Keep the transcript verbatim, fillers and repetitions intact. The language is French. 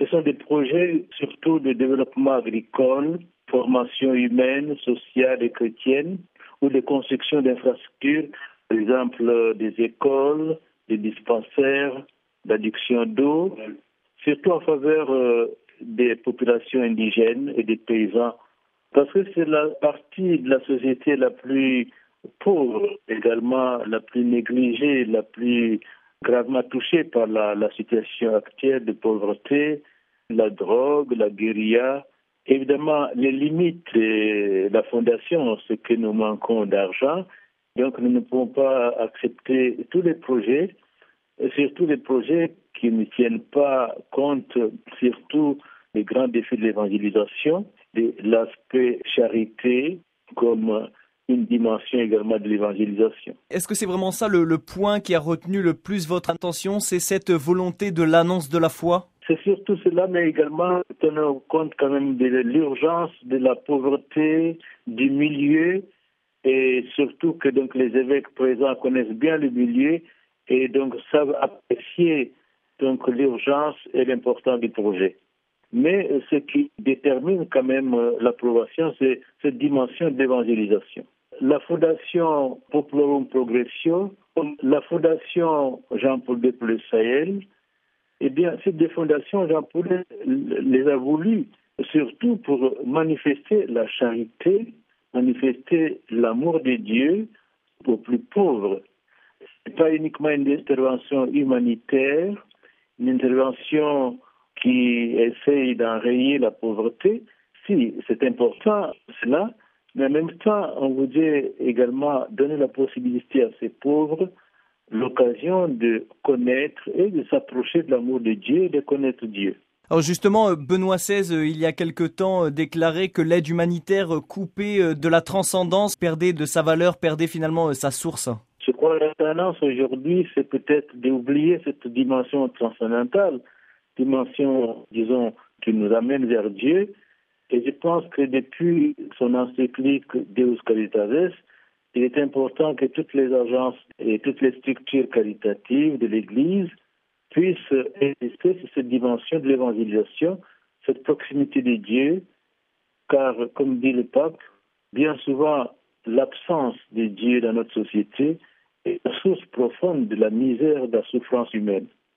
Ce sont des projets surtout de développement agricole, formation humaine, sociale et chrétienne, ou de construction d'infrastructures, par exemple des écoles, des dispensaires, d'adduction d'eau, surtout en faveur euh, des populations indigènes et des paysans, parce que c'est la partie de la société la plus pauvre, également la plus négligée, la plus gravement touchée par la, la situation actuelle de pauvreté, la drogue, la guérilla. Évidemment, les limites de la fondation, c'est que nous manquons d'argent, donc nous ne pouvons pas accepter tous les projets, et surtout les projets qui ne tiennent pas compte, surtout des grands défis de l'évangélisation, de l'aspect charité comme une dimension également de l'évangélisation. Est-ce que c'est vraiment ça le, le point qui a retenu le plus votre attention, c'est cette volonté de l'annonce de la foi? C'est surtout cela, mais également tenir compte quand même de l'urgence, de la pauvreté, du milieu, et surtout que donc les évêques présents connaissent bien le milieu et donc savent apprécier donc l'urgence et l'importance du projet. Mais ce qui détermine quand même l'approbation, c'est cette dimension d'évangélisation. La Fondation Populorum Progressio, la Fondation Jean-Paul deux pour le Sahel, eh bien, ces deux fondations, Jean-Paul les a voulues surtout pour manifester la charité, manifester l'amour de Dieu aux plus pauvres. Ce n'est pas uniquement une intervention humanitaire, une intervention qui essaye d'enrayer la pauvreté. Si, c'est important, cela, mais en même temps, on voudrait également donner la possibilité à ces pauvres l'occasion de connaître et de s'approcher de l'amour de Dieu et de connaître Dieu. Alors justement, Benoît seize, il y a quelque temps, déclarait que l'aide humanitaire coupée de la transcendance perdait de sa valeur, perdait finalement sa source. Je crois que la tendance aujourd'hui, c'est peut-être d'oublier cette dimension transcendantale, dimension, disons, qui nous amène vers Dieu. Et je pense que depuis son encyclique Deus Caritatis, il est important que toutes les agences et toutes les structures caritatives de l'Église puissent insister sur cette dimension de l'évangélisation, cette proximité de Dieu, car, comme dit le pape, bien souvent, l'absence de Dieu dans notre société est la source profonde de la misère, de la souffrance humaine.